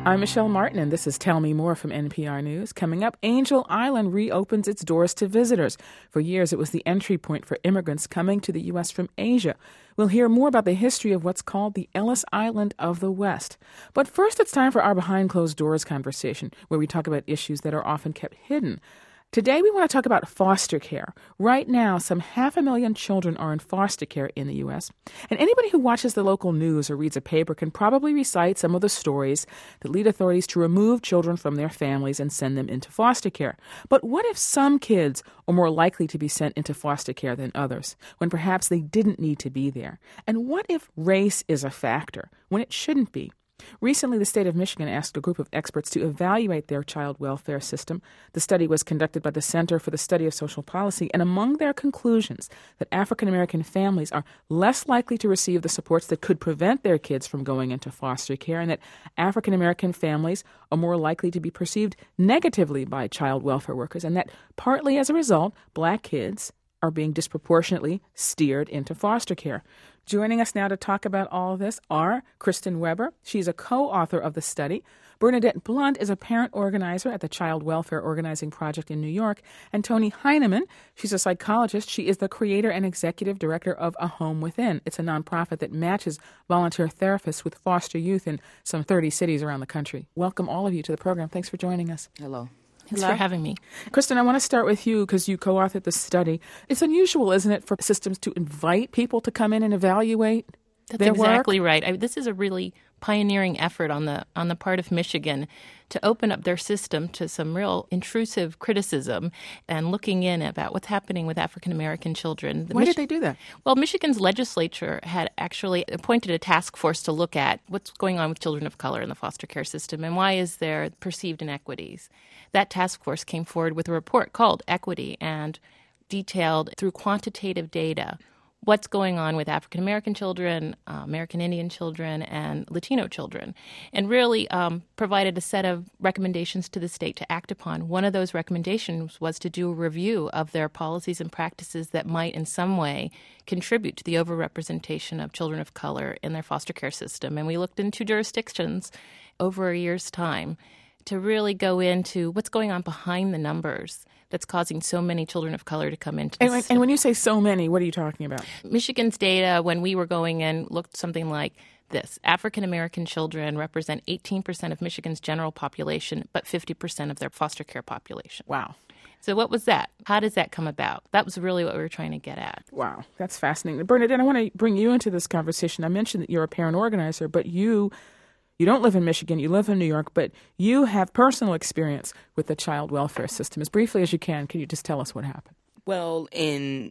I'm Michelle Martin, and this is Tell Me More from NPR News. Coming up, Angel Island reopens its doors to visitors. For years, it was the entry point for immigrants coming to the U.S. from Asia. We'll hear more about the history of what's called the Ellis Island of the West. But first, it's time for our Behind Closed Doors conversation, where we talk about issues that are often kept hidden. Today, we want to talk about foster care. Right now, some 500,000 children are in foster care in the U.S., and anybody who watches the local news or reads a paper can probably recite some of the stories that lead authorities to remove children from their families and send them into foster care. But what if some kids are more likely to be sent into foster care than others, when perhaps they didn't need to be there? And what if race is a factor, when it shouldn't be? Recently, the state of Michigan asked a group of experts to evaluate their child welfare system. The study was conducted by the Center for the Study of Social Policy, and among their conclusions, that African-American families are less likely to receive the supports that could prevent their kids from going into foster care, and that African-American families are more likely to be perceived negatively by child welfare workers, and that partly as a result, black kids are being disproportionately steered into foster care. Joining us now to talk about all of this are Kristen Weber. She's a co-author of the study. Bernadette Blunt is a parent organizer at the Child Welfare Organizing Project in New York. And Toni Heineman, she's a psychologist. She is the creator and executive director of A Home Within. It's a nonprofit that matches volunteer therapists with foster youth in some 30 cities around the country. Welcome all of you to the program. Thanks for joining us. Hello. Thanks for having me. Kristen, I want to start with you because you co-authored the study. It's unusual, isn't it, for systems to invite people to come in and evaluate their work? That's exactly right. This is a really pioneering effort on the part of Michigan to open up their system to some real intrusive criticism and looking in about what's happening with African-American children. Why did they do that? Well, Michigan's legislature had actually appointed a task force to look at what's going on with children of color in the foster care system and why is there perceived inequities. That task force came forward with a report called Equity and detailed through quantitative data what's going on with African-American children, American Indian children, and Latino children, and really provided a set of recommendations to the state to act upon. One of those recommendations was to do a review of their policies and practices that might in some way contribute to the overrepresentation of children of color in their foster care system. And we looked into jurisdictions over a year's time to really go into what's going on behind the numbers that's causing so many children of color to come into the system. And when you say so many, what are you talking about? Michigan's data, when we were going in, looked something like this. African-American children represent 18% of Michigan's general population, but 50% of their foster care population. Wow. So what was that? How does that come about? That was really what we were trying to get at. Wow, that's fascinating. Bernadette, I want to bring you into this conversation. I mentioned that you're a parent organizer, but you don't live in Michigan, you live in New York, but you have personal experience with the child welfare system. As briefly as you can you just tell us what happened? Well, in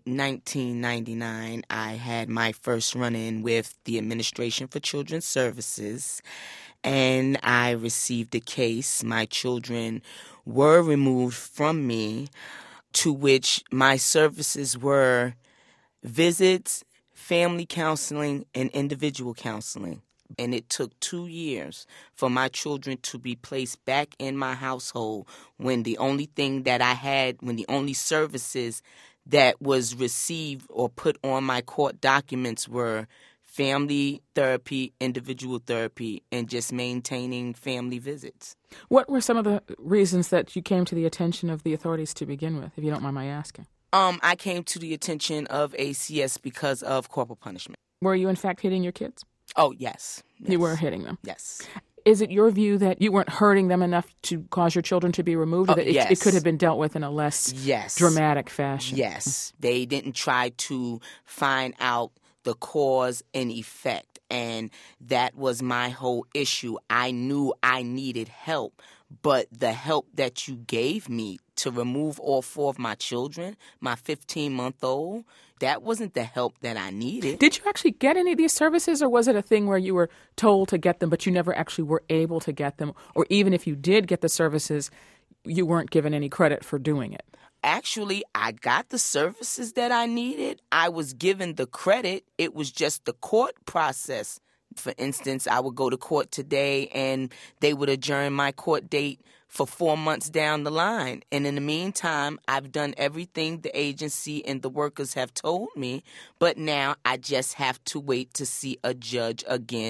1999, I had my first run-in with the Administration for Children's Services, and I received a case. My children were removed from me, to which my services were visits, family counseling, and individual counseling. And it took 2 years for my children to be placed back in my household when the only thing that I had, when the only services that was received or put on my court documents were family therapy, individual therapy, and just maintaining family visits. What were some of the reasons that you came to the attention of the authorities to begin with, if you don't mind my asking? I came to the attention of ACS because of corporal punishment. Were you in fact hitting your kids? Oh, yes. You were hitting them? Yes. Is it your view that you weren't hurting them enough to cause your children to be removed, or that yes. it could have been dealt with in a less dramatic fashion? Yes. They didn't try to find out the cause and effect, and that was my whole issue. I knew I needed help, but the help that you gave me to remove all 4 of my children, my 15-month-old, that wasn't the help that I needed. Did you actually get any of these services, or was it a thing where you were told to get them, but you never actually were able to get them? Or even if you did get the services, you weren't given any credit for doing it? Actually, I got the services that I needed. I was given the credit. It was just the court process. For instance, I would go to court today and they would adjourn my court date for 4 months down the line. And in the meantime, I've done everything the agency and the workers have told me, but now I just have to wait to see a judge again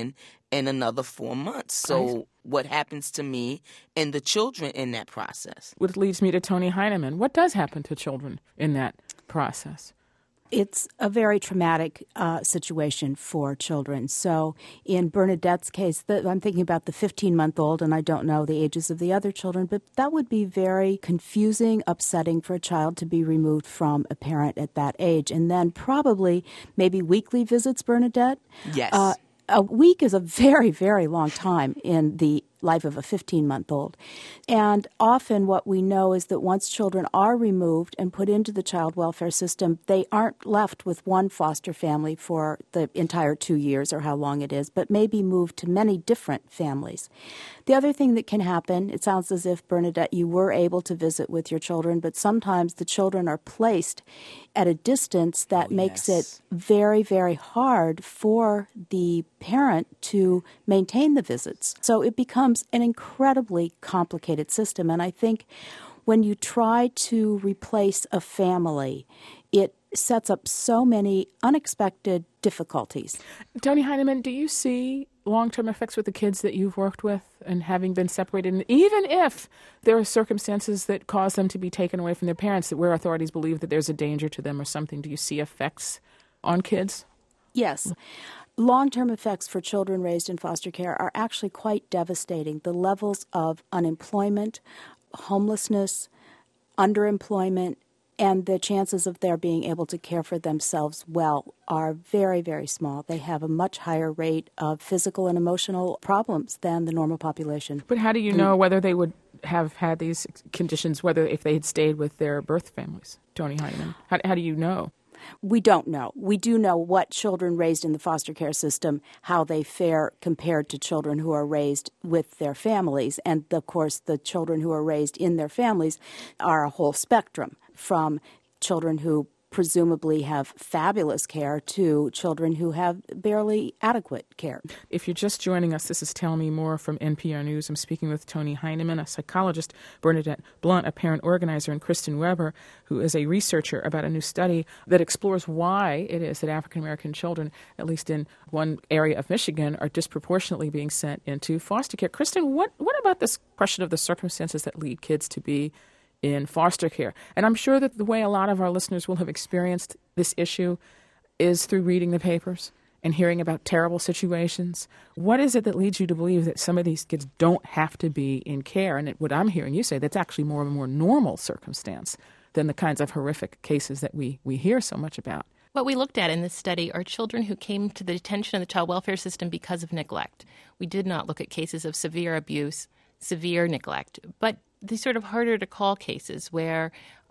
in another 4 months. So what happens to me and the children in that process? Which leads me to Toni Heineman. What does happen to children in that process? It's a very traumatic situation for children. So in Bernadette's case, I'm thinking about the 15-month-old, and I don't know the ages of the other children, but that would be very confusing, upsetting for a child to be removed from a parent at that age. And then probably maybe weekly visits, Bernadette? Yes. A week is a very, very long time in the life of a 15-month-old. And often what we know is that once children are removed and put into the child welfare system, they aren't left with one foster family for the entire 2 years or how long it is, but may be moved to many different families. The other thing that can happen, it sounds as if, Bernadette, you were able to visit with your children, but sometimes the children are placed at a distance that makes it very, very hard for the parent to maintain the visits. So it becomes an incredibly complicated system. And I think when you try to replace a family, it sets up so many unexpected difficulties. Toni Heineman, do you see long-term effects with the kids that you've worked with and having been separated, and even if there are circumstances that cause them to be taken away from their parents, that where authorities believe that there's a danger to them or something, do you see effects on kids? Yes. Long-term effects for children raised in foster care are actually quite devastating. The levels of unemployment, homelessness, underemployment, and the chances of their being able to care for themselves well are very, very small. They have a much higher rate of physical and emotional problems than the normal population. But how do you know whether they would have had these conditions, whether if they had stayed with their birth families, Toni Heineman? How do you know? We don't know. We do know what children raised in the foster care system, how they fare compared to children who are raised with their families. And, of course, the children who are raised in their families are a whole spectrum, from children who presumably have fabulous care to children who have barely adequate care. If you're just joining us, this is Tell Me More from NPR News. I'm speaking with Toni Heineman, a psychologist, Bernadette Blunt, a parent organizer, and Kristen Weber, who is a researcher about a new study that explores why it is that African-American children, at least in one area of Michigan, are disproportionately being sent into foster care. Kristen, what about this question of the circumstances that lead kids to be in foster care? And I'm sure that the way a lot of our listeners will have experienced this issue is through reading the papers and hearing about terrible situations. What is it that leads you to believe that some of these kids don't have to be in care? And what I'm hearing you say, that's actually more of a more normal circumstance than the kinds of horrific cases that we hear so much about. What we looked at in this study are children who came to the detention of the child welfare system because of neglect. We did not look at cases of severe abuse, severe neglect, but these sort of harder to call cases where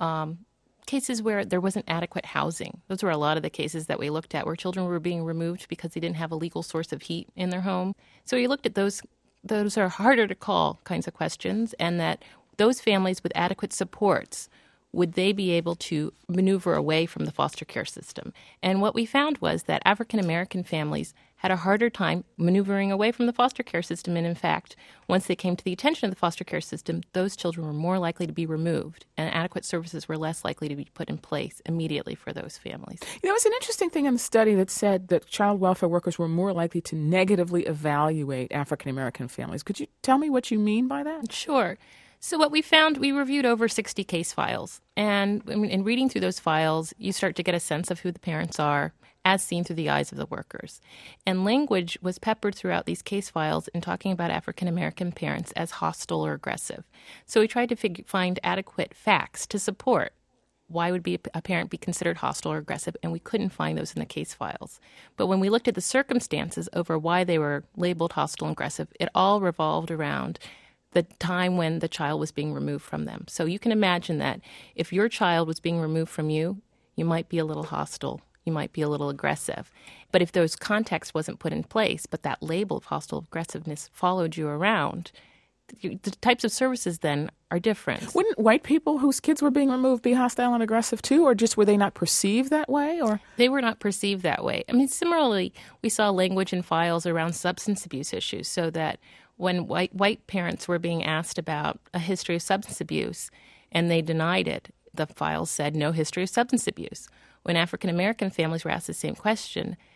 there wasn't adequate housing. Those were a lot of the cases that we looked at where children were being removed because they didn't have a legal source of heat in their home. So we looked at those are harder to call kinds of questions, and that those families with adequate supports, would they be able to maneuver away from the foster care system? And what we found was that African-American families had a harder time maneuvering away from the foster care system. And in fact, once they came to the attention of the foster care system, those children were more likely to be removed, and adequate services were less likely to be put in place immediately for those families. There was an interesting thing in the study that said that child welfare workers were more likely to negatively evaluate African-American families. Could you tell me what you mean by that? Sure. So what we found, we reviewed over 60 case files. And in reading through those files, you start to get a sense of who the parents are, as seen through the eyes of the workers. And language was peppered throughout these case files in talking about African-American parents as hostile or aggressive. So we tried to find adequate facts to support why would a parent be considered hostile or aggressive, and we couldn't find those in the case files. But when we looked at the circumstances over why they were labeled hostile and aggressive, it all revolved around the time when the child was being removed from them. So you can imagine that if your child was being removed from you, you might be a little hostile, you might be a little aggressive. But if those context wasn't put in place, but that label of hostile aggressiveness followed you around, the types of services then are different. Wouldn't white people whose kids were being removed be hostile and aggressive too, or just were they not perceived that way? Or they were not perceived that way. I mean, similarly, we saw language in files around substance abuse issues, so that when white parents were being asked about a history of substance abuse and they denied it, the files said no history of substance abuse. When African-American families were asked the same question,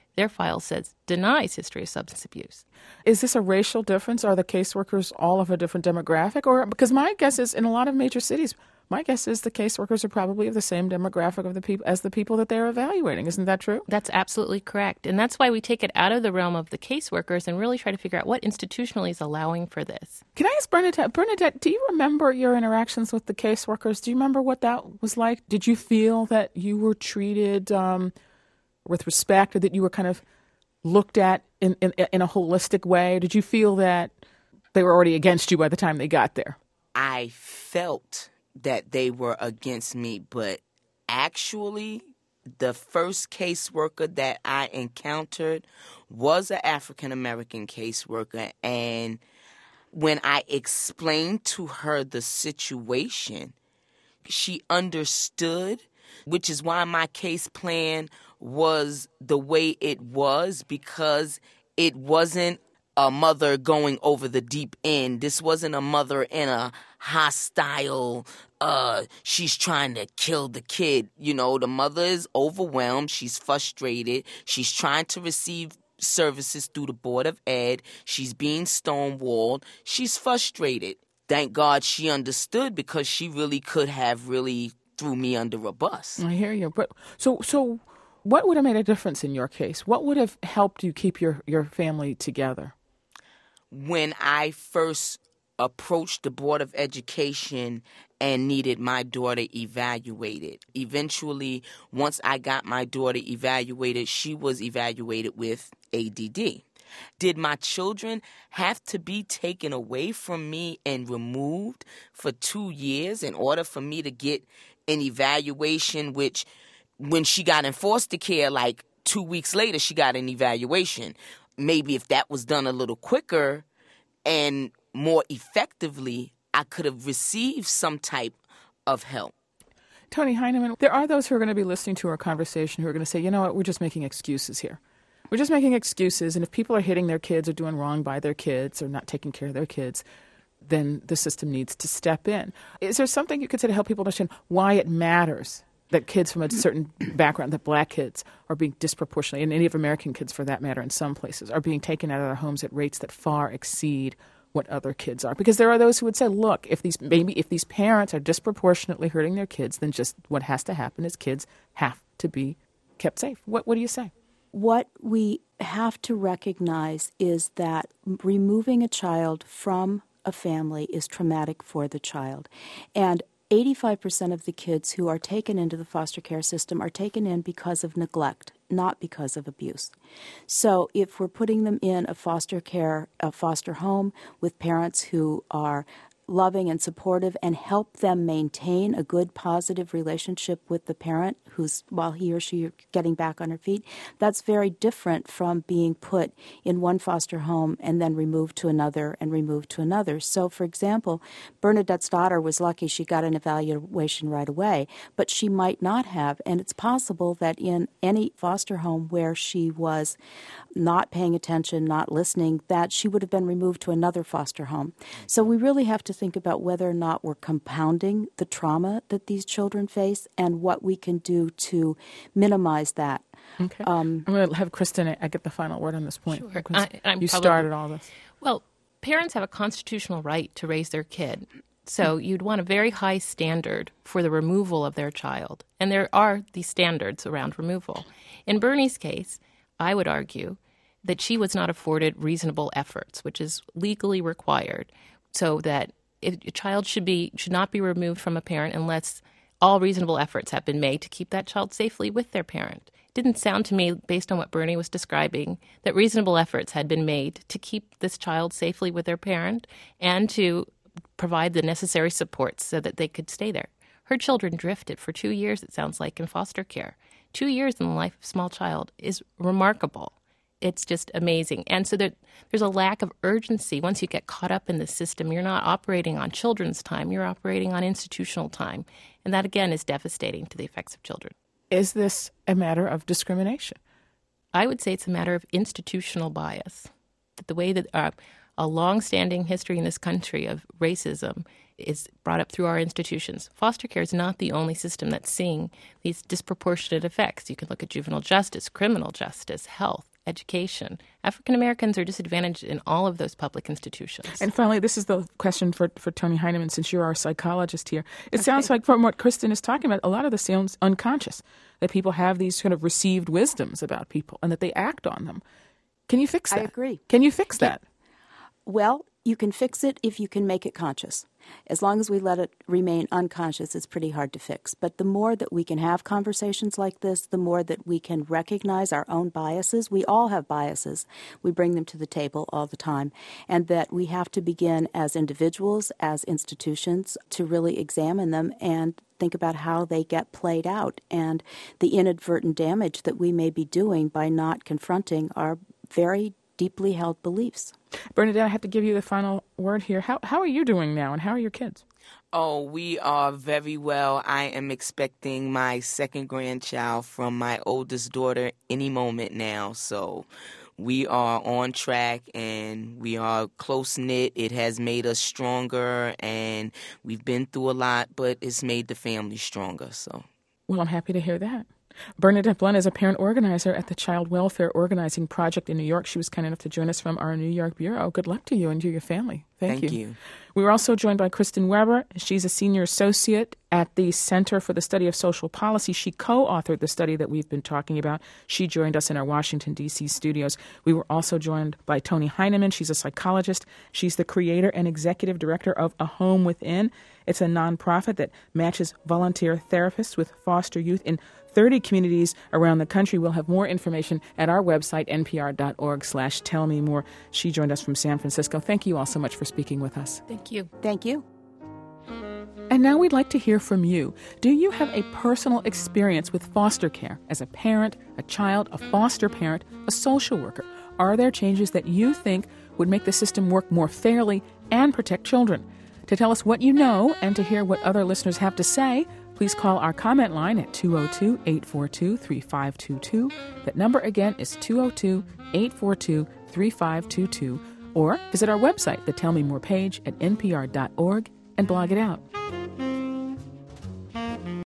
their file says denies history of substance abuse. Is this a racial difference? Are the caseworkers all of a different demographic? Or because my guess is in a lot of major cities, my guess is the caseworkers are probably of the same demographic of the people as the people that they're evaluating. Isn't that true? That's absolutely correct. And that's why we take it out of the realm of the caseworkers and really try to figure out what institutionally is allowing for this. Can I ask Bernadette? Bernadette, do you remember your interactions with the caseworkers? Do you remember what that was like? Did you feel that you were treated with respect, or that you were kind of looked at in a holistic way? Did you feel that they were already against you by the time they got there? I felt that they were against me, but actually the first caseworker that I encountered was an African-American caseworker, and when I explained to her the situation, she understood, which is why my case plan was the way it was, because it wasn't a mother going over the deep end. This wasn't a mother in a hostile, she's trying to kill the kid. You know, the mother is overwhelmed. She's frustrated. She's trying to receive services through the Board of Ed. She's being stonewalled. She's frustrated. Thank God she understood, because she really could have really threw me under a bus. I hear you. But so what would have made a difference in your case? What would have helped you keep your family together? When I first approached the Board of Education and needed my daughter evaluated, eventually, once I got my daughter evaluated, she was evaluated with ADD. Did my children have to be taken away from me and removed for 2 years in order for me to get an evaluation, which when she got in foster care, like 2 weeks later, she got an evaluation. Maybe if that was done a little quicker and more effectively, I could have received some type of help. Tony Heineman, there are those who are going to be listening to our conversation who are going to say, you know what, we're just making excuses here. We're just making excuses, and if people are hitting their kids or doing wrong by their kids or not taking care of their kids, then the system needs to step in. Is there something you could say to help people understand why it matters that kids from a certain background, that black kids are being disproportionately, and Native American kids for that matter in some places, are being taken out of their homes at rates that far exceed what other kids are? Because there are those who would say, look, if these parents are disproportionately hurting their kids, then just what has to happen is kids have to be kept safe. What do you say? What we have to recognize is that removing a child from a family is traumatic for the child. And 85% of the kids who are taken into the foster care system are taken in because of neglect, not because of abuse. So if we're putting them in a foster home with parents who are loving and supportive and help them maintain a good, positive relationship with the parent who's, while he or she are getting back on her feet, that's very different from being put in one foster home and then removed to another and removed to another. So, for example, Bernadette's daughter was lucky she got an evaluation right away, but she might not have. And it's possible that in any foster home where she was not paying attention, not listening, that she would have been removed to another foster home. So we really have to think about whether or not we're compounding the trauma that these children face and what we can do to minimize that. Okay. I'm going to have Kristen get the final word on this point. Sure. You started all this. Well, parents have a constitutional right to raise their kid. So you'd want a very high standard for the removal of their child. And there are these standards around removal. In Bernie's case, I would argue that she was not afforded reasonable efforts, which is legally required, so that a child should not be removed from a parent unless all reasonable efforts have been made to keep that child safely with their parent. It didn't sound to me, based on what Bernie was describing, that reasonable efforts had been made to keep this child safely with their parent and to provide the necessary supports so that they could stay there. Her children drifted for 2 years, it sounds like, in foster care. 2 years in the life of a small child is remarkable. It's just amazing. And so there's a lack of urgency. Once you get caught up in the system, you're not operating on children's time. You're operating on institutional time. And that, again, is devastating to the effects of children. Is this a matter of discrimination? I would say it's a matter of institutional bias. The way that a long-standing history in this country of racism is brought up through our institutions. Foster care is not the only system that's seeing these disproportionate effects. You can look at juvenile justice, criminal justice, health, education. African Americans are disadvantaged in all of those public institutions. And finally, this is the question for Toni Heineman, since you're our psychologist here. It sounds like from what Kristen is talking about, a lot of this sounds unconscious, that people have these kind of received wisdoms about people and that they act on them. Can you fix that? I agree. Can you fix that? Well, you can fix it if you can make it conscious. As long as we let it remain unconscious, it's pretty hard to fix. But the more that we can have conversations like this, the more that we can recognize our own biases. We all have biases. We bring them to the table all the time. And that we have to begin as individuals, as institutions, to really examine them and think about how they get played out and the inadvertent damage that we may be doing by not confronting our very deeply held beliefs. Bernadette, I have to give you the final word here. How are you doing now, and how are your kids? Oh, we are very well. I am expecting my second grandchild from my oldest daughter any moment now. So we are on track and we are close-knit. It has made us stronger and we've been through a lot, but it's made the family stronger. So, well, I'm happy to hear that. Bernadette Blunt is a parent organizer at the Child Welfare Organizing Project in New York. She was kind enough to join us from our New York bureau. Good luck to you and to your family. Thank you. We were also joined by Kristen Weber. She's a senior associate at the Center for the Study of Social Policy. She co-authored the study that we've been talking about. She joined us in our Washington, D.C. studios. We were also joined by Toni Heineman. She's a psychologist. She's the creator and executive director of A Home Within. It's a nonprofit that matches volunteer therapists with foster youth in 30 communities around the country. We'll have more information at our website, npr.org/tellmemore. She joined us from San Francisco. Thank you all so much for speaking with us. Thank you. Thank you. And now we'd like to hear from you. Do you have a personal experience with foster care as a parent, a child, a foster parent, a social worker? Are there changes that you think would make the system work more fairly and protect children? To tell us what you know and to hear what other listeners have to say, please call our comment line at 202-842-3522. That number again is 202-842-3522. Or visit our website, the Tell Me More page at npr.org, and blog it out.